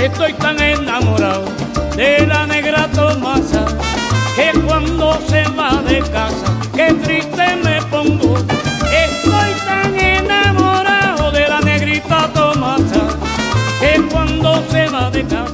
Estoy tan enamorado de la negra Tomasa que cuando se va de casa, qué triste me pongo. Estoy tan enamorado de la negrita Tomasa que cuando se va de casa,